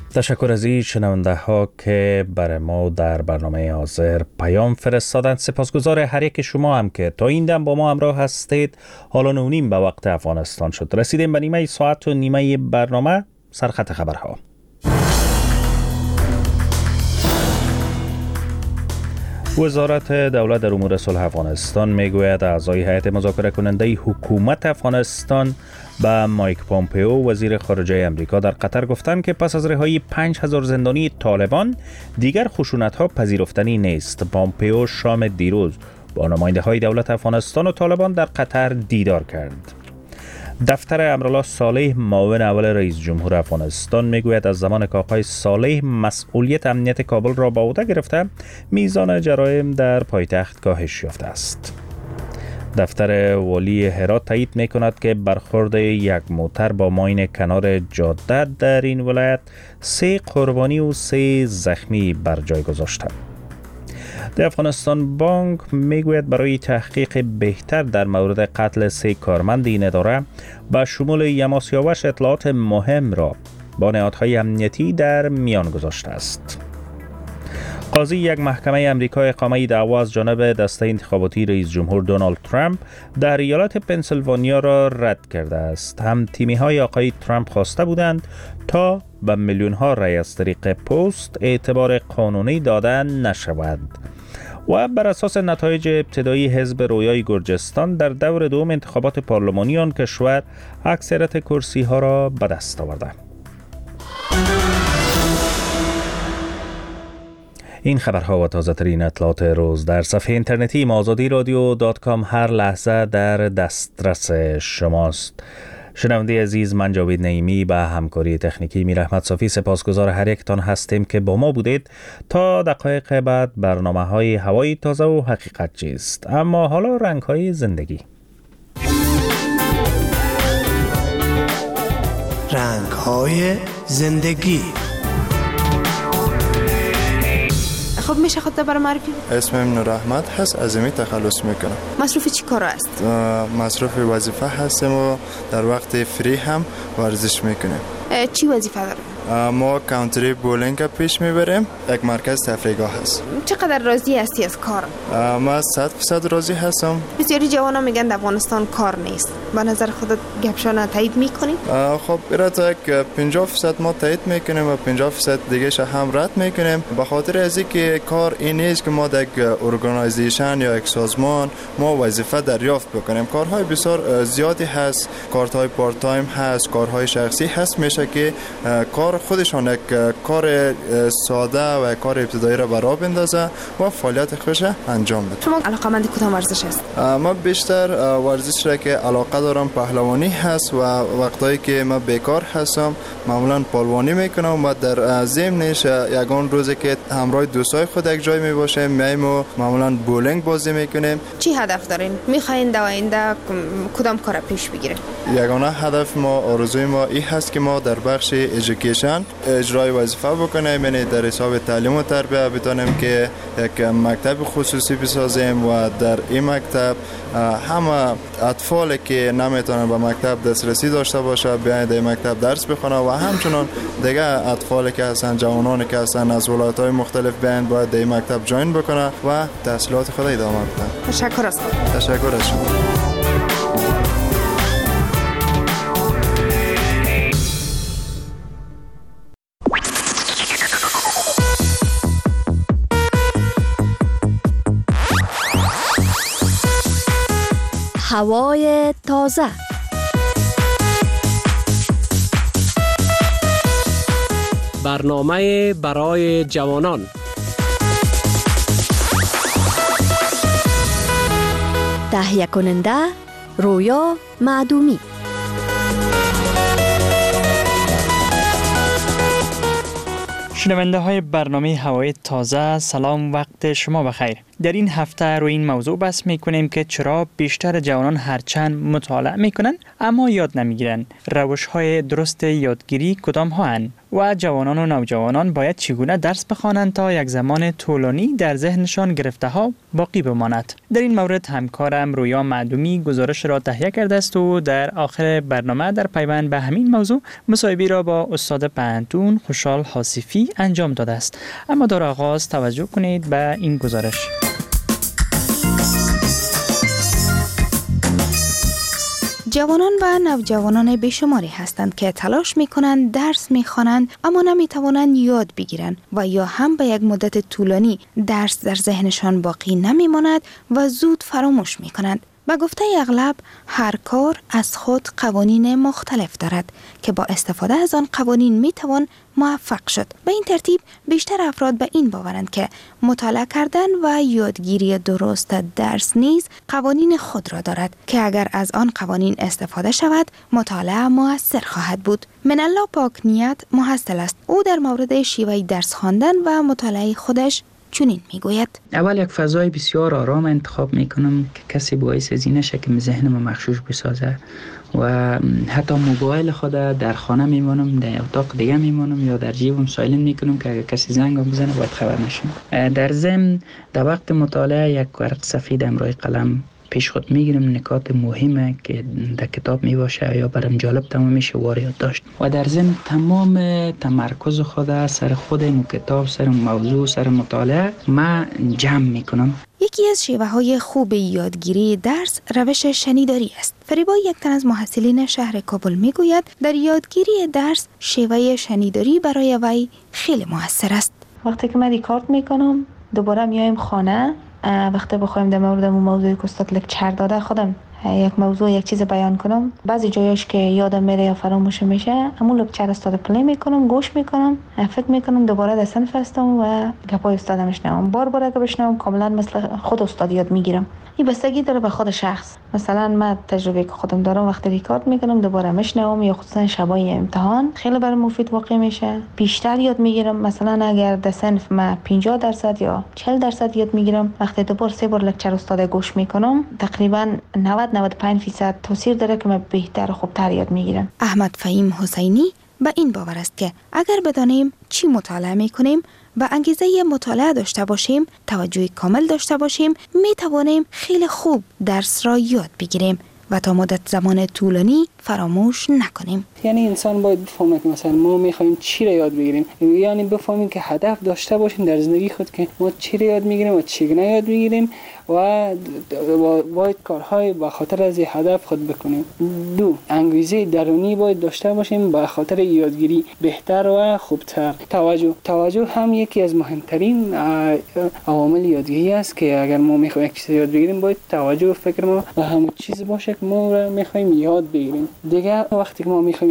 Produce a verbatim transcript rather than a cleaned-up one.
تشکر از این شنونده ها که برای ما در برنامه حاضر پیام فرستادند. سپاسگزار هر یک شما هم که تا این دم با ما همراه هستید. حالا نونیم به وقت افغانستان شد. رسیدیم به نیمه ساعت و نیمه برنامه. سرخط خبرها. وزارت دولت در امور صلح افغانستان میگوید اعضای هیئت مذاکره کننده حکومت افغانستان با مایک پومپئو وزیر خارجه امریکا در قطر گفتند که پس از رهایی پنج هزار زندانی طالبان دیگر خشونت‌ها پذیرفتنی نیست. پومپئو شام دیروز با نماینده های دولت افغانستان و طالبان در قطر دیدار کرد. دفتر امرالله صالح معاون اول رئیس جمهور افغانستان میگوید از زمان که آقای صالح مسئولیت امنیت کابل را به عهده گرفته میزان جرایم در پایتخت کاهش یافته است. دفتر والی هرات تایید میکند که برخورد یک موتر با ماین کنار جاده در این ولایت سه قربانی و سه زخمی بر جای گذاشته. در افغانستان بانک میگوید برای تحقیق بهتر در مورد قتل سه کارمند این اداره با شمول یماسیاوش اطلاعات مهم را با نهادهای امنیتی در میان گذاشته است. قاضی یک محکمه امریکا اقامه دعوا از جانب دسته انتخاباتی رئیس جمهور دونالد ترامپ در ایالت پنسیلوانیا را رد کرده است. هم تیمی های آقای ترامپ خواسته بودند تا به میلیون ها رای از طریق پست اعتبار قانونی داده نشود و بر اساس نتایج ابتدایی حزب رویای گرجستان در دور دوم انتخابات پارلمانی آن کشور اکثریت کرسی ها را به دست آورده. این خبرها و تازه ترین اطلاعات روز در صفحه اینترنتی آزادی رادیو دات کام هر لحظه در دسترس شماست. شنونده عزیز، من جاوید نعیمی به همکاری تکنیکی میر احمد صافی سپاسگزار هر یکتان هستیم که با ما بودید. تا دقایق بعد برنامه های هوای تازه و حقیقت چیست، اما حالا رنگ های زندگی. رنگ های زندگی. خب میشه خودت برای معرفی؟ اسمم نور احمد هست، از امی تخلص میکنم. مصروف چی کار است؟ مصروف وظیفه هستم و در وقت فری هم ورزش میکنم. چی وظیفه داره؟ ما کانتری بولینگ پیش میبریم. یک مرکز تفریحگاه هست. چقدر راضی هستی از کار؟ ما صد درصد راضی هستم. بسیاری جوانا میگن در افغانستان کار نیست. به نظر خودت گپشانا تایید میکنی؟ خب ایرا تا یک پنجاه درصد ما تایید میکنیم و پنجاه درصد دیگه ش هم رد میکنیم. به خاطر از اینکه کار این نیست که ما در یک ارگانایزیشن یا یک سازمان ما وظیفه دریافت بکنیم. کارهای بسیار زیادی هست، کارهای پارت تایم هست، کارهای شخصی هست، میشه که کار خودشان یک کار ساده و کار ابتدایی را برا بندازه و فعالیت خوش انجام بده. شما علاقه‌مند کدام ورزش هست؟ ما بیشتر ورزش را که علاقه دارم پهلوانی هست و وقتایی که ما بیکار هستم معمولا پهلوانی میکنم و در ضمنش یگان روزی که همراه دوستای خود یک جای میباشیم میایم و معمولا بولینگ بازی میکنیم. چی هدف دارین؟ میخواین در آینده کدام کار پیش بگیرین؟ یگانه هدف ما، آرزوی ما این هست که ما در بخش ایژوکیشن اجرای وظیفه بکنیم، یعنی در حساب تعلیم و تربیت بتونیم که یک مکتب خصوصی بسازیم و در این مکتب همه اطفالی که نمیتونن به مکتب دسترسی داشته باشه بیاین در مکتب درس بخونن و همچنان دیگه اطفالی که هستن، جوانانی که هستن از ولایت‌های مختلف بیاین باید در مکتب جوین بکنن و تحصیلات خود ادامه بدن. تشکر از تشکر از شما. هوای تازه. برنامه برای جوانان. تهیه کننده رویا معدومی. شنونده های برنامه هوای تازه، سلام، وقت شما بخیر. در این هفته روی این موضوع بحث میکنیم که چرا بیشتر جوانان هرچند مطالعه میکنن اما یاد نمیگیرن. روش های درست یادگیری کدام ها هستند و جوانان و نوجوانان باید چگونه درس بخوانند تا یک زمان طولانی در ذهنشان گرفته ها باقی بماند. در این مورد همکارم رویا معدومی گزارش را تهیه کرده است و در آخر برنامه در پیوند به همین موضوع مصاحبه را با استاد پهنتون خوشحال حاصفی انجام داده است. اما در آغاز توجه کنید به این گزارش. جوانان و نوجوانان بیشماری هستند که تلاش می کنند درس می خوانند اما نمی توانند یاد بگیرند و یا هم به یک مدت طولانی درس در ذهنشان باقی نمی ماند و زود فراموش می کنند. به گفته اغلب هر کار از خود قوانین مختلف دارد که با استفاده از آن قوانین می توان موفق شد. به این ترتیب بیشتر افراد به این باورند که مطالعه کردن و یادگیری درست درس نیز قوانین خود را دارد که اگر از آن قوانین استفاده شود مطالعه مؤثر خواهد بود. منالله پاکنیت محصل است. او در مورد شیوه درس خواندن و مطالعه خودش چنین میگوید: اول یک فضای بسیار آرام انتخاب میکنم که کسی باعث از این نشه که ذهنم مغشوش بسازه و حتی موبایل خود در خانه میمونم، در اتاق دیگه میمونم یا در جیبم سایلنت میکنم که اگر کسی زنگ بزنه باید خبر نشم. در ضمن در وقت مطالعه یک ورق سفید همراه قلم پیش خود میگیرم، نکات مهمه که در کتاب میباشه یا برام جالب تمام میشه وارد یادداشت و در ضمن تمام تمرکز خود سر خود این کتاب، سر موضوع، سر مطالعه ما جمع میکنم. یکی از شیوه های خوب یادگیری درس روش شنیداری است. فریبا، یک تن از محصلین شهر کابل میگوید در یادگیری درس شیوه شنیداری برای وی خیلی موثر است. وقتی که من ریکارد میکنم دوباره میایم خانه، وقتی بخوایم در مورد اون موضوعی که استاد لکچر داده خودم یک موضوع یک چیز بیان کنم، بعضی جایش که یادم میره یا فراموش میشه همون لکچر استاد پلی میکنم، گوش میکنم، فکر میکنم دوباره در صنف هستم و گپای استادم میشنوم. بار بار اگه بشنوم کاملا مثل خود استاد یاد میگیرم. این بستگی داره به خود شخص. مثلا من تجربه که خودم دارم وقتی ریکارد میکنم دوباره میشنوم یا خصوصا شبای امتحان خیلی برام مفید واقع میشه، بیشتر یاد میگیرم. مثلا اگر در صنف من پنجاه درصد یا چهل درصد یاد میگیرم، وقتی دوباره سه بار لکچر استاد گوش میکنم تقریبا نود نود و پنج درصد تاثیر داره که من بهتر و خوبتر یاد میگیرم. احمد فهیم حسینی به این باور است که اگر بدانیم چی مطالعه میکنیم و انگیزه مطالعه داشته باشیم، توجه کامل داشته باشیم، می توانیم خیلی خوب درس را یاد بگیریم و تا مدت زمان طولانی فراموش نکنیم. یعنی انسان باید بفهمه که مثلا ما میخوایم چی را یاد بگیریم، یعنی بفهمیم که هدف داشته باشیم در زندگی خود که ما چی را یاد میگیریم و چگونه یاد میگیریم و باید کارهای به خاطر از هدف خود بکنیم. دو، انگیزه درونی باید داشته باشیم به خاطر یادگیری بهتر و خوبتر. توجه توجه هم یکی از مهمترین عوامل یادگیری است که اگر ما میخوایم یک چیز یاد بگیریم باید توجه و فکر ما به همون چیز باشه که ما را میخوایم یاد بگیریم. دیگه وقتی که ما میخوایم